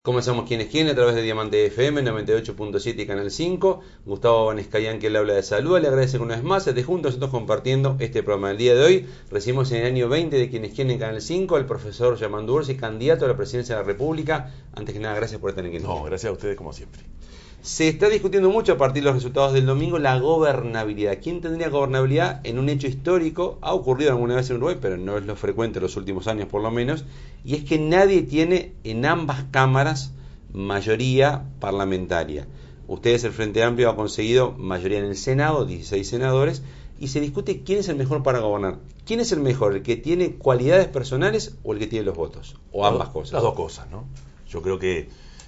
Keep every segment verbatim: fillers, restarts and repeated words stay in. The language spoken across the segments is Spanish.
Comenzamos Quién es Quién a través de Diamante F M noventa y ocho punto siete y Canal cinco. Gustavo Vanescayán, que le habla de salud, le agradece una vez más. Desde juntos nosotros compartiendo este programa. El día de hoy recibimos en el año veinte de Quién es Quién en Canal cinco al profesor Yamandu Orsi, candidato a la presidencia de la República. Antes que nada, gracias por estar en Quién es Quién. No, gracias a ustedes como siempre. Se está discutiendo mucho a partir de los resultados del domingo la gobernabilidad. ¿Quién tendría gobernabilidad en un hecho histórico? Ha ocurrido alguna vez en Uruguay, pero no es lo frecuente en los últimos años por lo menos. Y es que nadie tiene en ambas cámaras mayoría parlamentaria. Ustedes, el Frente Amplio, ha conseguido mayoría en el Senado, dieciséis senadores, y se discute quién es el mejor para gobernar. ¿Quién es el mejor? ¿El que tiene cualidades personales o el que tiene los votos? O ambas cosas. Las dos cosas, ¿no? Yo creo que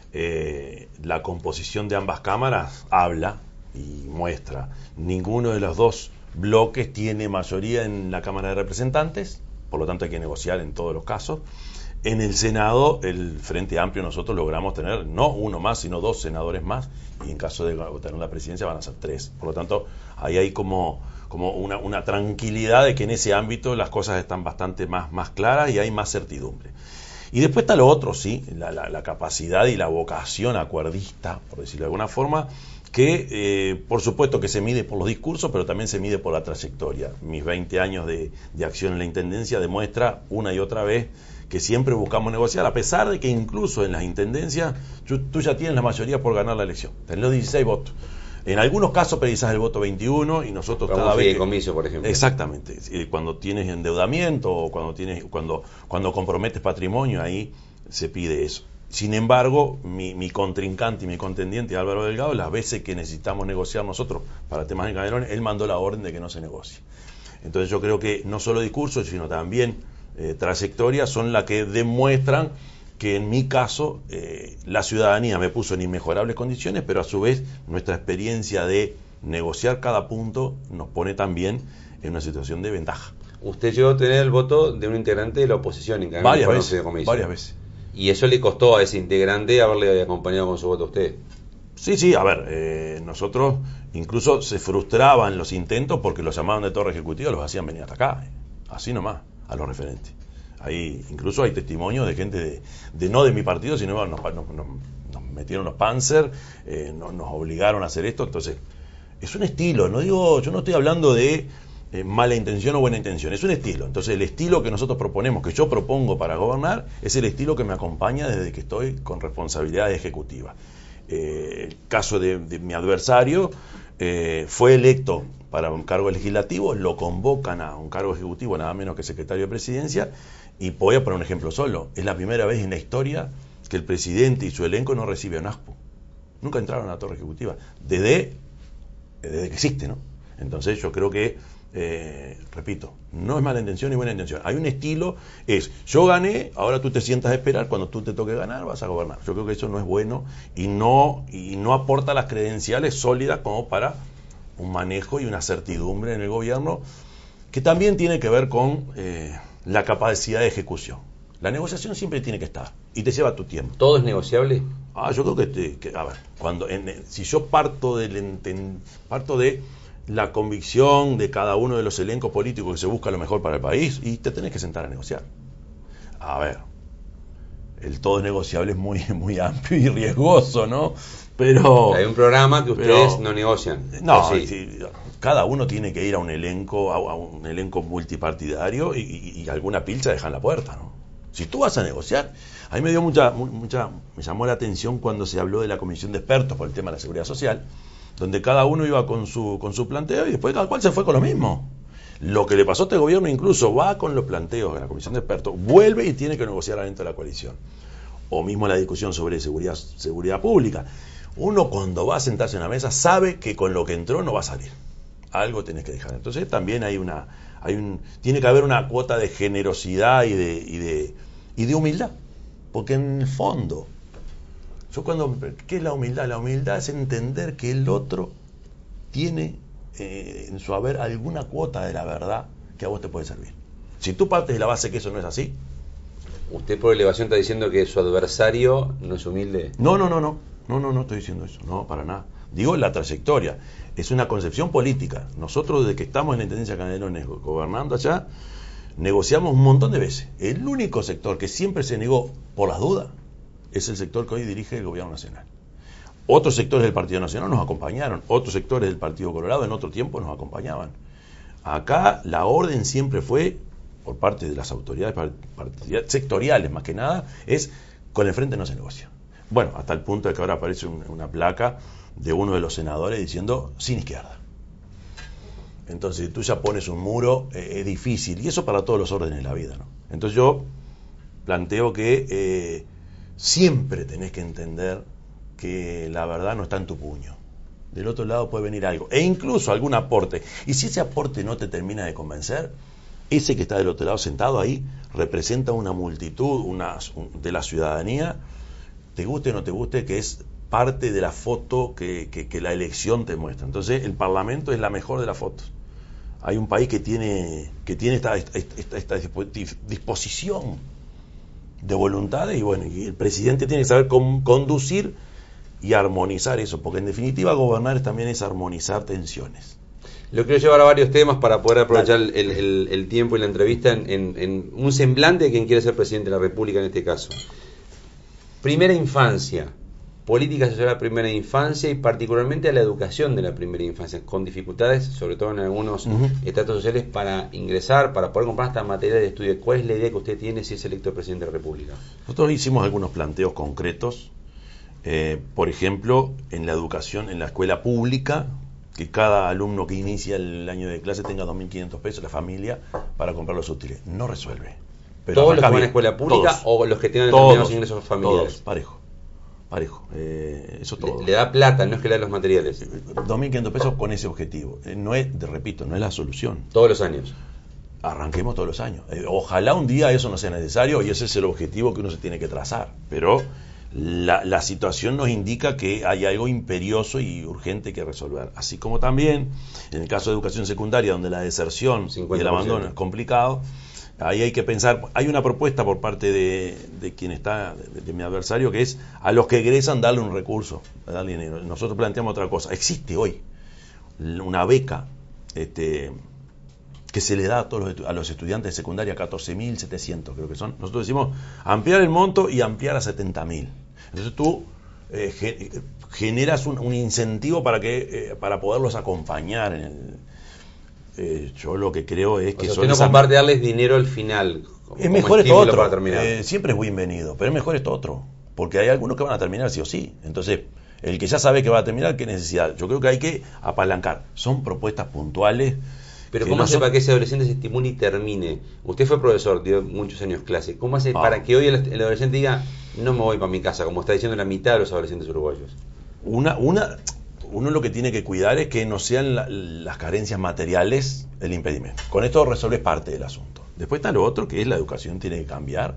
eh, la composición de ambas cámaras habla y muestra. Ninguno de los dos bloques tiene mayoría en la Cámara de Representantes, por lo tanto hay que negociar en todos los casos. En el Senado, el Frente Amplio, nosotros logramos tener no uno más, sino dos senadores más, y en caso de tener la presidencia van a ser tres. Por lo tanto, ahí hay como, como una, una tranquilidad de que en ese ámbito las cosas están bastante más, más claras y hay más certidumbre. Y después está lo otro, sí, la, la, la capacidad y la vocación acuerdista, por decirlo de alguna forma, que eh, por supuesto que se mide por los discursos, pero también se mide por la trayectoria. Mis veinte años de, de acción en la Intendencia demuestra una y otra vez que siempre buscamos negociar, a pesar de que incluso en las intendencias tú, tú ya tienes la mayoría por ganar la elección. Tenés los dieciséis votos. En algunos casos precisas el voto veintiuno y nosotros Como cada vez... Comiso, por ejemplo. Exactamente. Cuando tienes endeudamiento o cuando, tienes, cuando, cuando comprometes patrimonio, ahí se pide eso. Sin embargo, mi, mi contrincante y mi contendiente, Álvaro Delgado, las veces que necesitamos negociar nosotros para temas de Canelones, él mandó la orden de que no se negocie. Entonces yo creo que no solo discursos, sino también Eh, trayectorias son las que demuestran que en mi caso eh, la ciudadanía me puso en inmejorables condiciones, pero a su vez nuestra experiencia de negociar cada punto nos pone también en una situación de ventaja. Usted llegó a tener el voto de un integrante de la oposición en Canal varias veces, de varias veces. Y eso le costó a ese integrante haberle acompañado con su voto a usted. Sí, sí, a ver, eh, nosotros incluso se frustraban los intentos porque los llamaban de torre ejecutiva, los hacían venir hasta acá, eh, así nomás, a los referentes. Ahí incluso hay testimonios de gente de, de no de mi partido, sino nos, nos, nos, nos metieron los Panzer, eh, nos, nos obligaron a hacer esto. Entonces, es un estilo, no digo, yo no estoy hablando de eh, mala intención o buena intención, es un estilo. Entonces, el estilo que nosotros proponemos, que yo propongo para gobernar, es el estilo que me acompaña desde que estoy con responsabilidades ejecutivas. Eh, el caso de, de mi adversario eh, fue electo para un cargo legislativo, lo convocan a un cargo ejecutivo, nada menos que secretario de presidencia, y voy a poner un ejemplo solo. Es la primera vez en la historia que el presidente y su elenco no reciben ASPO. Nunca entraron a la torre ejecutiva, desde, desde que existe, ¿no? Entonces yo creo que, eh, repito, no es mala intención ni buena intención. Hay un estilo, es, yo gané, ahora tú te sientas a esperar, cuando tú te toque ganar vas a gobernar. Yo creo que eso no es bueno y no, y no aporta las credenciales sólidas como para un manejo y una certidumbre en el gobierno, que también tiene que ver con eh, la capacidad de ejecución. La negociación siempre tiene que estar y te lleva tu tiempo. ¿Todo es negociable? Ah, yo creo que, te, que a ver, cuando en, si yo parto del enten, parto de la convicción de cada uno de los elencos políticos que se busca lo mejor para el país, y te tenés que sentar a negociar. A ver, el todo es negociable es muy, muy amplio y riesgoso, ¿no? Pero hay un programa que ustedes pero, no negocian. No, sí. sí, cada uno tiene que ir a un elenco, a, a un elenco multipartidario y, y, y alguna pilcha deja en la puerta, ¿no? Si tú vas a negociar, a mí me dio mucha, mucha, me llamó la atención cuando se habló de la comisión de expertos por el tema de la seguridad social, donde cada uno iba con su, con su planteo y después cada cual se fue con lo mismo. Lo que le pasó a este gobierno incluso va con los planteos de la comisión de expertos, vuelve y tiene que negociar adentro de la coalición. O mismo la discusión sobre seguridad, seguridad pública. Uno cuando va a sentarse en la mesa sabe que con lo que entró no va a salir. Algo tenés que dejar. Entonces también hay una, hay un, tiene que haber una cuota de generosidad y de, y de, y de humildad. Porque en el fondo, yo cuando, ¿qué es la humildad? La humildad es entender que el otro tiene eh, en su haber alguna cuota de la verdad que a vos te puede servir. Si tú partes de la base que eso no es así. ¿Usted por elevación está diciendo que su adversario no es humilde? No, no, no, no. No, no, no estoy diciendo eso. No, para nada. Digo la trayectoria. Es una concepción política. Nosotros desde que estamos en la Intendencia de Canelones gobernando allá, negociamos un montón de veces. El único sector que siempre se negó por las dudas es el sector que hoy dirige el gobierno nacional. Otros sectores del Partido Nacional nos acompañaron, otros sectores del Partido Colorado en otro tiempo nos acompañaban. Acá la orden siempre fue, por parte de las autoridades sectoriales más que nada, es con el frente no se negocia. Bueno, hasta el punto de que ahora aparece un, una placa de uno de los senadores diciendo sin izquierda. Entonces, si tú ya pones un muro, eh, es difícil, y eso para todos los órdenes de la vida, ¿no? Entonces yo planteo que eh, siempre tenés que entender que la verdad no está en tu puño. Del otro lado puede venir algo, e incluso algún aporte. Y si ese aporte no te termina de convencer, ese que está del otro lado sentado ahí representa una multitud una, de la ciudadanía, te guste o no te guste, que es parte de la foto que, que, que la elección te muestra. Entonces el Parlamento es la mejor de las fotos. Hay un país que tiene, que tiene esta, esta, esta, esta disposición de voluntades, y bueno, y el presidente tiene que saber con, conducir y armonizar eso, porque en definitiva gobernar también es armonizar tensiones. Lo quiero llevar a varios temas para poder aprovechar el, el, el tiempo y la entrevista en, en, en un semblante de quien quiere ser presidente de la República en este caso. Primera infancia, políticas asociadas a la primera infancia y particularmente a la educación de la primera infancia, con dificultades, sobre todo en algunos uh-huh. estratos sociales, para ingresar, para poder comprar hasta material de estudio. ¿Cuál es la idea que usted tiene si es electo presidente de la República? Nosotros hicimos algunos planteos concretos, eh, por ejemplo, en la educación, en la escuela pública, que cada alumno que inicia el año de clase tenga dos mil quinientos pesos, la familia, para comprar los útiles. No resuelve. Pero ¿todos los que van a la escuela pública todos, o los que tienen determinados ingresos familiares? Todos, parejo. Parejo, eh, eso todo. Le, le da plata, no es que le da los materiales. dos mil quinientos pesos con ese objetivo. Eh, no es, te repito, no es la solución. Todos los años. Arranquemos todos los años. Eh, ojalá un día eso no sea necesario y ese es el objetivo que uno se tiene que trazar. Pero la, la situación nos indica que hay algo imperioso y urgente que resolver. Así como también, en el caso de educación secundaria, donde la deserción y el abandono es complicado, ahí hay que pensar, hay una propuesta por parte de, de quien está, de, de mi adversario, que es a los que egresan darle un recurso, darle dinero. Nosotros planteamos otra cosa. Existe hoy una beca este, que se le da a todos los, a los estudiantes de secundaria, catorce mil setecientos creo que son. Nosotros decimos ampliar el monto y ampliar a setenta mil. Entonces tú eh, ge, generas un, un incentivo para, que, eh, para poderlos acompañar en el... Eh, yo lo que creo es que... O sea, usted no comparte darles dinero al final. Como, es mejor esto otro. Eh, siempre es bienvenido, pero es mejor esto otro. Porque hay algunos que van a terminar sí o sí. Entonces, el que ya sabe que va a terminar, ¿qué necesidad? Yo creo que hay que apalancar. Son propuestas puntuales. Pero ¿cómo no hace son... para que ese adolescente se estimule y termine? Usted fue profesor, dio muchos años clase. ¿Cómo hace ah. para que hoy el, el adolescente diga, no me voy para mi casa, como está diciendo la mitad de los adolescentes uruguayos? Una... una Uno lo que tiene que cuidar es que no sean la, las carencias materiales el impedimento. Con esto resuelves parte del asunto. Después está lo otro, que es la educación tiene que cambiar.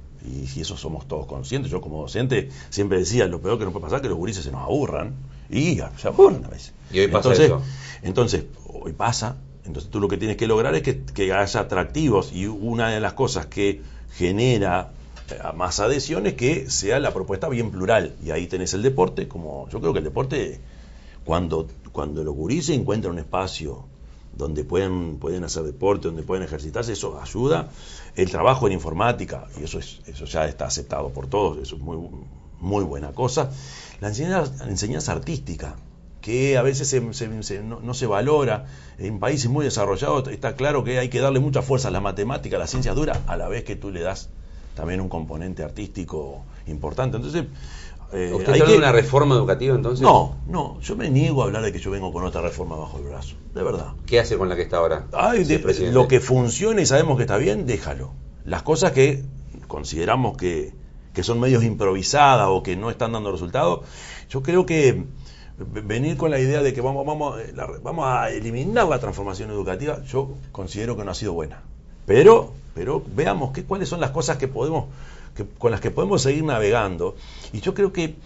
Y si eso somos todos conscientes. Yo como docente siempre decía, lo peor que nos puede pasar es que los gurises se nos aburran. Y se aburran a veces. Y hoy pasa entonces, eso. Entonces, hoy pasa. Entonces tú lo que tienes que lograr es que, que haya atractivos. Y una de las cosas que genera más adhesión es que sea la propuesta bien plural. Y ahí tenés el deporte. Como yo creo que el deporte... Cuando, cuando los gurises encuentran un espacio donde pueden, pueden hacer deporte, donde pueden ejercitarse, eso ayuda. El trabajo en informática, y eso es eso ya está aceptado por todos, eso es muy, muy buena cosa. La enseñanza, la enseñanza artística, que a veces se, se, se, no, no se valora. En países muy desarrollados está claro que hay que darle mucha fuerza a la matemática, a la ciencia dura, a la vez que tú le das también un componente artístico importante. Entonces... Eh, ¿Usted está hablando de una reforma educativa entonces? No, no, yo me niego a hablar de que yo vengo con otra reforma bajo el brazo, de verdad. ¿Qué hace con la que está ahora? Ay, de, lo que funcione y sabemos que está bien, déjalo. Las cosas que consideramos que, que son medios improvisadas o que no están dando resultados, yo creo que venir con la idea de que vamos, vamos, la, vamos a eliminar la transformación educativa, yo considero que no ha sido buena. Pero, pero veamos que, cuáles son las cosas que podemos... Que, con las que podemos seguir navegando. Y yo creo que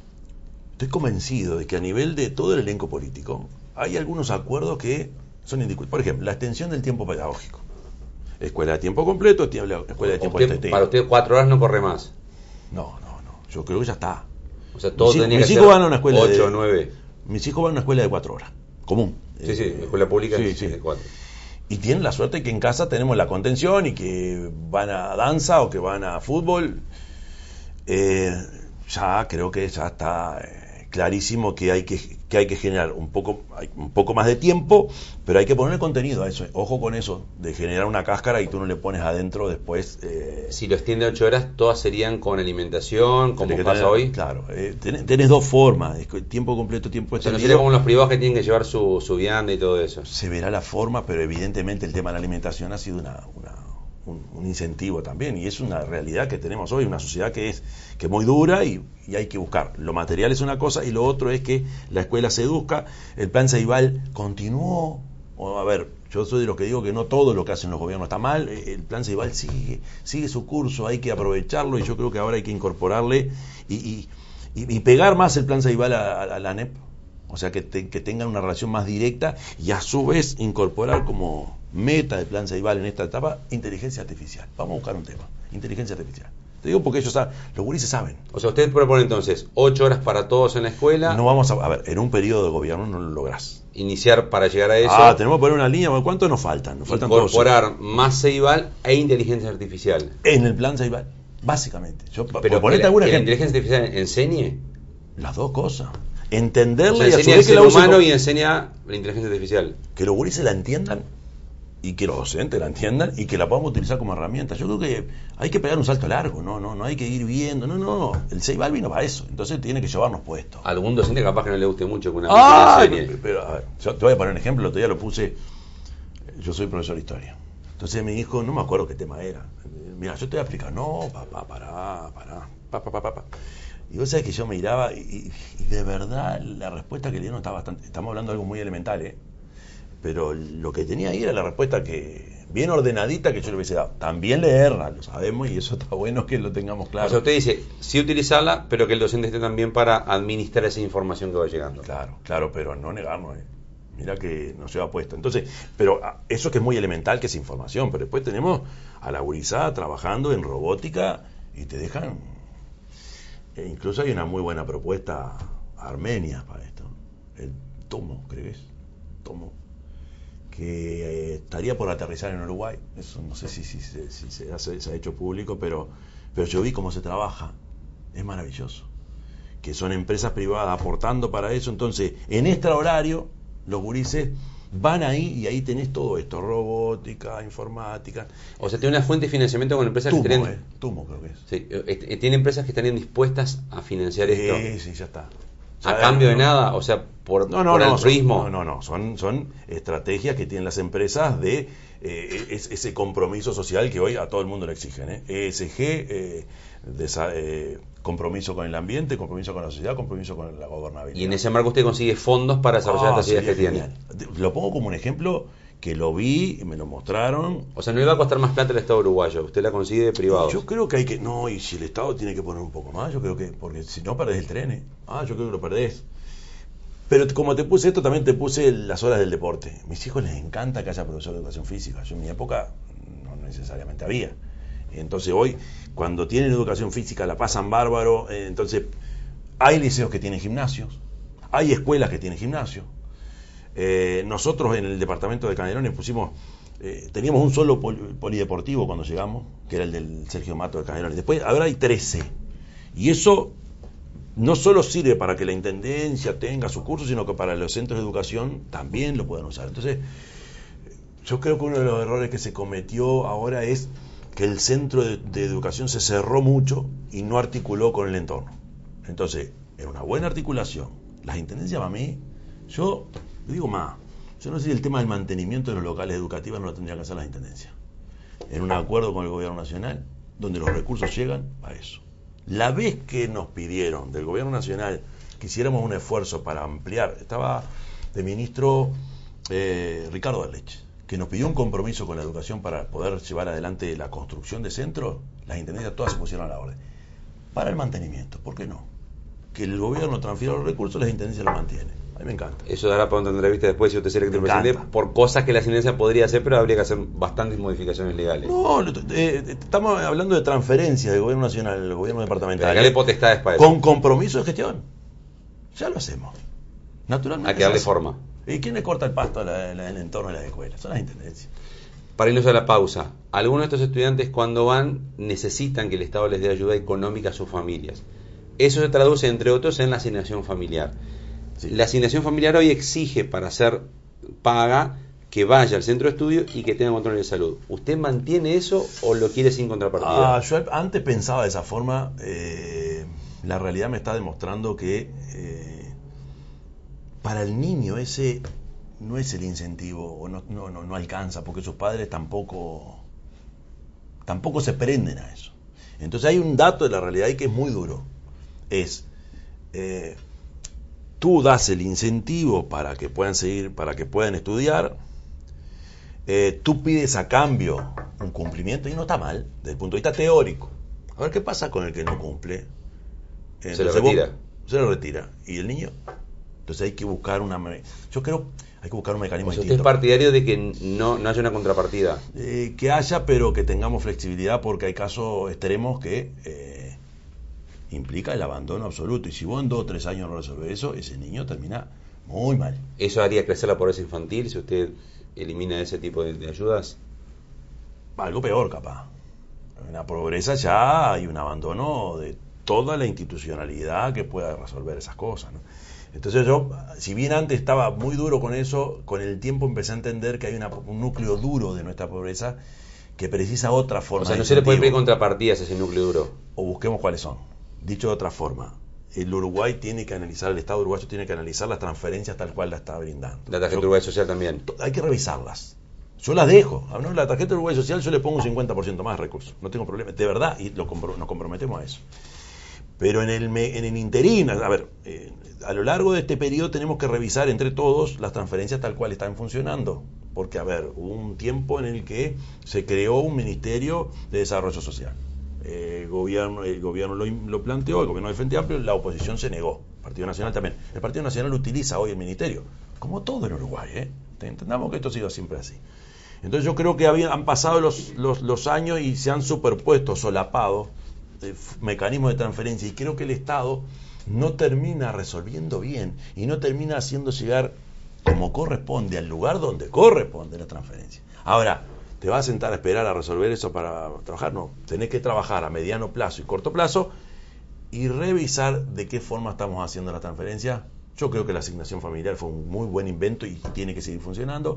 estoy convencido de que a nivel de todo el elenco político hay algunos acuerdos que son indiscutibles. Por ejemplo, la extensión del tiempo pedagógico. Escuela de tiempo completo, escuela de tiempo extendido. Para usted cuatro horas no corre más. No, no, no. Yo creo que ya está. O sea, todo tenía mis que hijos ser van a una escuela ocho o nueve. Mis hijos van a una escuela de cuatro horas. Común. Sí, eh, sí, escuela pública sí, es sí. de cuatro. Y tienen la suerte que en casa tenemos la contención y que van a danza o que van a fútbol. Eh, ya creo que ya está eh, clarísimo que hay que, que hay que generar un poco, hay un poco más de tiempo, pero hay que ponerle contenido a eso. Ojo con eso, de generar una cáscara y tú no le pones adentro después. Eh, si lo extiende a ocho horas, todas serían con alimentación, como pasa tener, hoy. Claro, eh, tenés, tenés dos formas, tiempo completo, tiempo extendido. O sea, no extendido. sería como los privados que tienen que llevar su, su vianda y todo eso. Se verá la forma, pero evidentemente el tema de la alimentación ha sido una, una un, un incentivo también, y es una realidad que tenemos hoy, una sociedad que es que es muy dura y, y hay que buscar. Lo material es una cosa y lo otro es que la escuela se educa, el plan Ceibal continuó, o, a ver, yo soy de los que digo que no todo lo que hacen los gobiernos está mal, el plan Ceibal sigue, sigue su curso, hay que aprovecharlo y yo creo que ahora hay que incorporarle y, y, y, y pegar más el plan Ceibal a, a, a la A N E P, o sea que, te, que tengan una relación más directa y a su vez incorporar como meta del plan Ceibal en esta etapa inteligencia artificial. Vamos a buscar un tema, inteligencia artificial. Te digo porque ellos saben, los gurises saben. O sea, usted propone entonces ocho horas para todos en la escuela. No vamos a, a ver, en un periodo de gobierno no lo lográs. Iniciar para llegar a eso. Ah, tenemos que poner una línea, ¿cuánto nos faltan? Nos faltan incorporar doce. Más Ceibal e inteligencia artificial. En el plan Ceibal, básicamente. Yo, pero por que, la, algún que la ejemplo. inteligencia artificial enseñe. Las dos cosas. Entenderla, o sea, y a enseña su vez el que ser la humano usen, y enseña la inteligencia artificial. Que los gurises la entiendan y que los docentes la entiendan y que la podamos utilizar como herramienta. Yo creo que hay que pegar un salto largo, no, no, no hay que ir viendo, no, no, el Ceibal vino para eso, entonces tiene que llevarnos puestos. Algún docente capaz que no le guste mucho que una ah, enseñe. Pero, pero a ver, yo te voy a poner un ejemplo, el otro día lo puse, yo soy profesor de historia, entonces mi hijo, no me acuerdo qué tema era, mira, yo te voy a explicar, no, papá, pará, pará, papá, papá, papá. Y vos sabés que yo miraba y, y de verdad la respuesta que le dieron está bastante, estamos hablando de algo muy elemental, ¿eh? Pero lo que tenía ahí era la respuesta que bien ordenadita que yo le hubiese dado. También le erra, lo sabemos, y eso está bueno que lo tengamos claro. O sea, usted dice, sí utilizarla, pero que el docente esté también para administrar esa información que va llegando. Claro, claro, pero no negarnos, ¿eh? Mira que nos lleva puesto. Entonces, pero eso que es muy elemental, que es información, pero después tenemos a la gurizada trabajando en robótica y te dejan... E incluso hay una muy buena propuesta armenia para esto. El Tomo, creo que es. Tomo. Que eh, estaría por aterrizar en Uruguay. Eso no sé si, si, si, si se, hace, se ha hecho público, pero, pero yo vi cómo se trabaja. Es maravilloso. Que son empresas privadas aportando para eso. Entonces, en extra horario, los gurises van ahí y ahí tenés todo esto, robótica, informática. O sea, tiene una fuente de financiamiento con empresas Tumo, que estarían... eh, Tumo creo que es. Sí, eh, tiene empresas que estarían dispuestas a financiar esto. Sí, sí, ya está. ¿A Ya, cambio no, de nada? O sea, por, no, no, por no, altruismo. Son, no, no, no, son, son estrategias que tienen las empresas de eh, es, ese compromiso social que hoy a todo el mundo le exigen. ¿eh? E S G, eh, de esa, eh, compromiso con el ambiente, compromiso con la sociedad, compromiso con la gobernabilidad. Y en ese marco usted consigue fondos para desarrollar ah, estas ideas que genial. tiene. Lo pongo como un ejemplo que lo vi, me lo mostraron. O sea, no le va a costar más plata al Estado uruguayo, usted la consigue de privados. Yo creo que hay que, no, y si el Estado tiene que poner un poco más, yo creo que, porque si no perdés el tren, ¿eh? ah, yo creo que lo perdés. Pero como te puse esto, también te puse las horas del deporte. Mis hijos les encanta que haya profesor de educación física. Yo en mi época no necesariamente había. Entonces hoy, cuando tienen educación física, la pasan bárbaro. Eh, entonces, hay liceos que tienen gimnasios, hay escuelas que tienen gimnasio. Eh, nosotros en el departamento de Canelones pusimos, eh, teníamos un solo pol polideportivo cuando llegamos, que era el del Sergio Mato de Canelones. Después, ahora hay trece. Y eso no solo sirve para que la intendencia tenga su curso, sino que para los centros de educación también lo puedan usar. Entonces, yo creo que uno de los errores que se cometió ahora es que el centro de, de educación se cerró mucho y no articuló con el entorno. Entonces, era una buena articulación. Las intendencias para mí, yo digo más, yo no sé si el tema del mantenimiento de los locales educativos no lo tendría que hacer las intendencias. En un acuerdo con el gobierno nacional, donde los recursos llegan a eso. La vez que nos pidieron del gobierno nacional que hiciéramos un esfuerzo para ampliar, estaba de ministro eh, Ricardo Arleche, que nos pidió un compromiso con la educación para poder llevar adelante la construcción de centros, las intendencias todas se pusieron a la orden. Para el mantenimiento, ¿por qué no? Que el gobierno transfiera los recursos, las intendencias lo mantienen. A mí me encanta. Eso dará para una entrevista después si usted se electo presidente, por cosas que la intendencia podría hacer, pero habría que hacer bastantes modificaciones legales. No, eh, estamos hablando de transferencias del gobierno nacional al gobierno departamental. Pero darle potestades para eso. Con compromiso de gestión. Ya lo hacemos. Naturalmente. Hay que darle forma. ¿Y quién le corta el pasto en el entorno de las escuelas? Son las intendencias. Para irnos a la pausa, algunos de estos estudiantes cuando van necesitan que el Estado les dé ayuda económica a sus familias. Eso se traduce, entre otros, en la asignación familiar. Sí. La asignación familiar hoy exige, para ser paga, que vaya al centro de estudio y que tenga control de salud. ¿Usted mantiene eso o lo quiere sin contrapartida? Ah, yo antes pensaba de esa forma. Eh, la realidad me está demostrando que eh, para el niño ese no es el incentivo, o no, no, no, no alcanza, porque sus padres tampoco, tampoco se prenden a eso. Entonces hay un dato de la realidad ahí que es muy duro. Es, eh, tú das el incentivo para que puedan seguir, para que puedan estudiar, eh, tú pides a cambio un cumplimiento, y no está mal, desde el punto de vista teórico. A ver qué pasa con el que no cumple. Entonces, se lo retira. Vos, se lo retira. ¿Y el niño? Entonces hay que buscar una... Yo creo hay que buscar un mecanismo pues distinto. ¿Usted es partidario de que no, no haya una contrapartida? Eh, que haya, pero que tengamos flexibilidad, porque hay casos extremos que eh, implica el abandono absoluto. Y si vos en dos o tres años no resolvés eso, ese niño termina muy mal. ¿Eso haría crecer la pobreza infantil si usted elimina ese tipo de, de ayudas? Algo peor, capaz. En la pobreza ya hay un abandono de toda la institucionalidad que pueda resolver esas cosas, ¿no? Entonces yo, si bien antes estaba muy duro con eso, con el tiempo empecé a entender que hay una, un núcleo duro de nuestra pobreza que precisa otra forma. O sea, de no se le puede pedir incentivo. contrapartidas a ese núcleo duro. O busquemos cuáles son. Dicho de otra forma, el Uruguay tiene que analizar, el Estado uruguayo tiene que analizar las transferencias tal cual la está brindando. La tarjeta Yo- Uruguay Social también. Hay que revisarlas. Yo las dejo. A la tarjeta Uruguay Social yo le pongo un cincuenta por ciento más de recursos. No tengo problema. De verdad, y lo compro- nos comprometemos a eso. Pero en el, me- en el interín, a ver, eh, a lo largo de este periodo tenemos que revisar entre todos las transferencias tal cual están funcionando. Porque, a ver, hubo un tiempo en el que se creó un Ministerio de Desarrollo Social. Eh, el gobierno, el gobierno lo, lo planteó, el gobierno del Frente Amplio, la oposición se negó. El Partido Nacional también. El Partido Nacional utiliza hoy el ministerio, como todo en Uruguay, ¿eh? Entendamos que esto ha sido siempre así. Entonces yo creo que habían, han pasado los, los, los años y se han superpuesto, solapado, eh, f- mecanismos de transferencia, y creo que el Estado no termina resolviendo bien y no termina haciendo llegar como corresponde al lugar donde corresponde la transferencia. Ahora, ¿te vas a sentar a esperar a resolver eso para trabajar? No, tenés que trabajar a mediano plazo y corto plazo y revisar de qué forma estamos haciendo la transferencia. Yo creo que la asignación familiar fue un muy buen invento y tiene que seguir funcionando.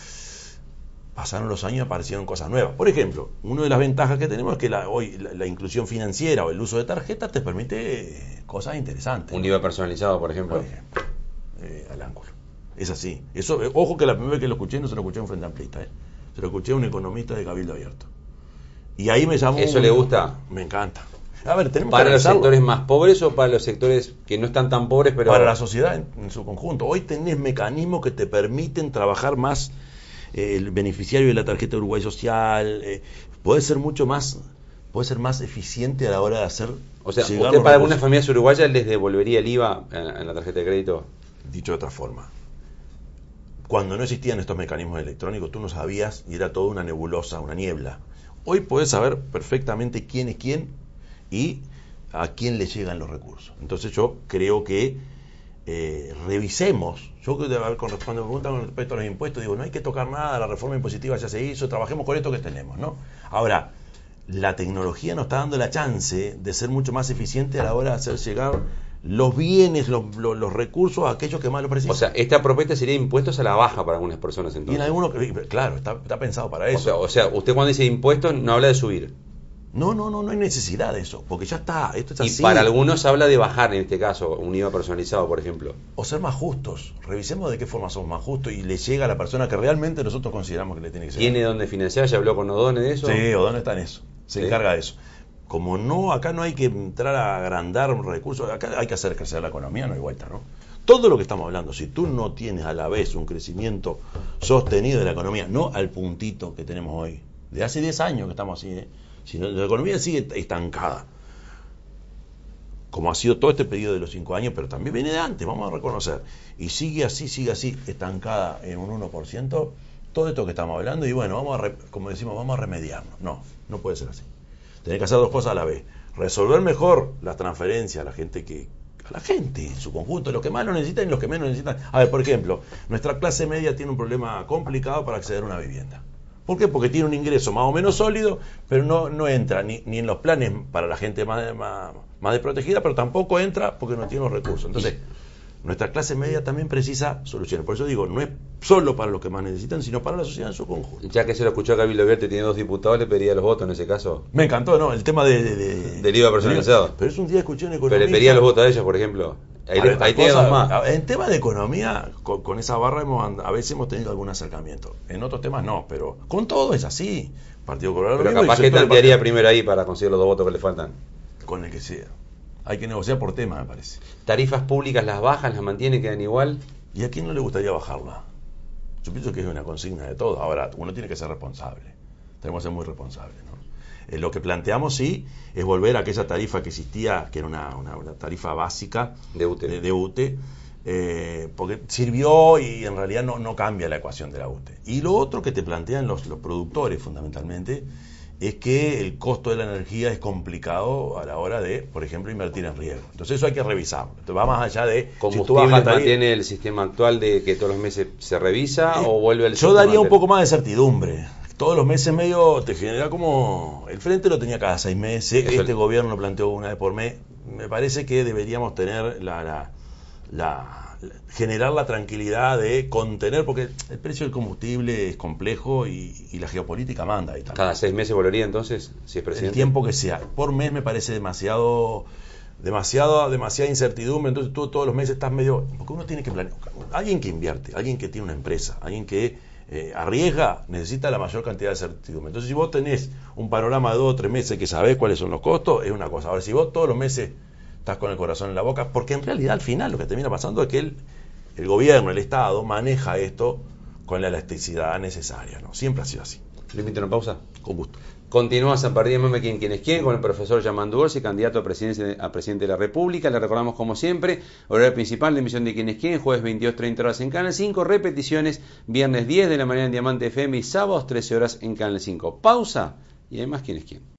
Pasaron los años y aparecieron cosas nuevas. Por ejemplo, una de las ventajas que tenemos es que la, hoy la, la inclusión financiera o el uso de tarjetas te permite eh, cosas interesantes. Un ¿no? I V A personalizado, por ejemplo. Por ejemplo, eh, al ángulo. Es así. Eso, eh, ojo que la primera vez que lo escuché no se lo escuché a un frente amplista, eh. se lo escuché a un economista de Cabildo Abierto. Y ahí me llamó... ¿Eso un- le gusta? Me encanta. A ver, tenemos ¿Para que los analizarlo. sectores más pobres o para los sectores que no están tan pobres, pero... Para la sociedad en, en su conjunto. Hoy tenés mecanismos que te permiten trabajar más, eh, el beneficiario de la tarjeta Uruguay Social, eh, puede ser mucho más, puede ser más eficiente a la hora de hacer... O sea, llegar ¿usted los para recursos. algunas familias uruguayas les devolvería el I V A en, en la tarjeta de crédito? Dicho de otra forma, cuando no existían estos mecanismos electrónicos, tú no sabías y era toda una nebulosa, una niebla. Hoy podés saber perfectamente quién es quién y a quién le llegan los recursos. Entonces yo creo que eh, revisemos. Yo a ver, con, cuando me preguntan con respecto a los impuestos, digo, no hay que tocar nada, la reforma impositiva ya se hizo, trabajemos con esto que tenemos, ¿no? Ahora, la tecnología nos está dando la chance de ser mucho más eficiente a la hora de hacer llegar los bienes, los, los, los recursos a aquellos que más lo precisan. O sea, esta propuesta sería impuestos a la baja para algunas personas, y entonces. en algunos, claro, está, está pensado para O eso. sea, o sea, usted cuando dice impuestos no habla de subir. No, no, no, no hay necesidad de eso, porque ya está, esto es Y así. para algunos habla de bajar, en este caso, un I V A personalizado, por ejemplo. O ser más justos. Revisemos de qué forma somos más justos y le llega a la persona que realmente nosotros consideramos que le tiene que llegar. ¿Tiene dónde financiar? ¿Ya habló con Odone de eso? Sí, Odone está en eso. Se ¿Sí? encarga de eso. Como no, acá no hay que entrar a agrandar recursos, acá hay que hacer crecer la economía, no hay vuelta, ¿no? Todo lo que estamos hablando, si tú no tienes a la vez un crecimiento sostenido de la economía, no al puntito que tenemos hoy, de hace diez años que estamos así, ¿eh? Si no, la economía sigue estancada, como ha sido todo este periodo de los cinco años, pero también viene de antes, vamos a reconocer, y sigue así, sigue así, estancada en un uno por ciento, todo esto que estamos hablando, y bueno, vamos a, re, como decimos, vamos a remediarnos. No, no puede ser así. Tenés que hacer dos cosas a la vez. Resolver mejor las transferencias a la gente que... A la gente en su conjunto, los que más lo necesitan y los que menos necesitan. A ver, por ejemplo, nuestra clase media tiene un problema complicado para acceder a una vivienda. ¿Por qué? Porque tiene un ingreso más o menos sólido, pero no, no entra ni, ni en los planes para la gente más, más, más desprotegida, pero tampoco entra porque no tiene los recursos. Entonces, nuestra clase media también precisa soluciones. Por eso digo, no es solo para los que más necesitan, sino para la sociedad en su conjunto. Ya que se lo escuchó a Cabildo Abierto y tiene dos diputados, le pediría los votos en ese caso. Me encantó, ¿no? El tema de... de, de del I V A personalizado. Pero es un día escuché en economía... Pero le pedía los votos a ellos, por ejemplo. Ahí, ver, ahí tiene dos más. En tema de economía, con, con esa barra hemos, a veces hemos tenido algún acercamiento. En otros temas no, pero con todo es así. Partido Colorado. Pero capaz que tantearía primero ahí para conseguir los dos votos que le faltan. Con el que sea. Hay que negociar por tema, me parece. ¿Tarifas públicas las bajan, las mantiene, quedan igual? ¿Y a quién no le gustaría bajarla? Yo pienso que es una consigna de todo. Ahora, uno tiene que ser responsable. Tenemos que ser muy responsables, ¿no? Eh, lo que planteamos, sí, es volver a aquella tarifa que existía, que era una, una, una tarifa básica de U T E, de, de U T E eh, porque sirvió y en realidad no, no cambia la ecuación de la U T E. Y lo otro que te plantean los, los productores, fundamentalmente, es que el costo de la energía es complicado a la hora de, por ejemplo, invertir en riego. Entonces eso hay que revisarlo. Entonces va más allá de... ¿Combustible si mantiene el sistema actual de que todos los meses se revisa eh, o vuelve al Yo daría anterior? Un poco más de certidumbre. Todos los meses medio te genera como... El Frente lo tenía cada seis meses, eso este el... gobierno lo planteó una vez por mes. Me parece que deberíamos tener la... la, la generar la tranquilidad de contener, porque el precio del combustible es complejo y, y la geopolítica manda ahí también. ¿Cada seis meses volvería entonces, si es presidente? El tiempo que sea. Por mes me parece demasiado, demasiado, demasiada incertidumbre, entonces tú todos los meses estás medio... Porque uno tiene que planear. Alguien que invierte, alguien que tiene una empresa, alguien que eh, arriesga, necesita la mayor cantidad de certidumbre. Entonces si vos tenés un panorama de dos o tres meses que sabés cuáles son los costos, es una cosa. Ahora, si vos todos los meses estás con el corazón en la boca, porque en realidad al final lo que termina pasando es que el, el gobierno, el Estado, maneja esto con la elasticidad necesaria, ¿no? Siempre ha sido así. ¿Le invito a una pausa? Con gusto. Continúa San Pardí Meme, quien, quien es quién, con el profesor Germán Duorsi, candidato a, a presidente de la República. Le recordamos como siempre, horario principal de emisión de Quién es quién, jueves veintidós treinta horas en Canal cinco, repeticiones viernes diez de la mañana en Diamante F M y sábados trece horas en Canal cinco. Pausa y además Quién es quién.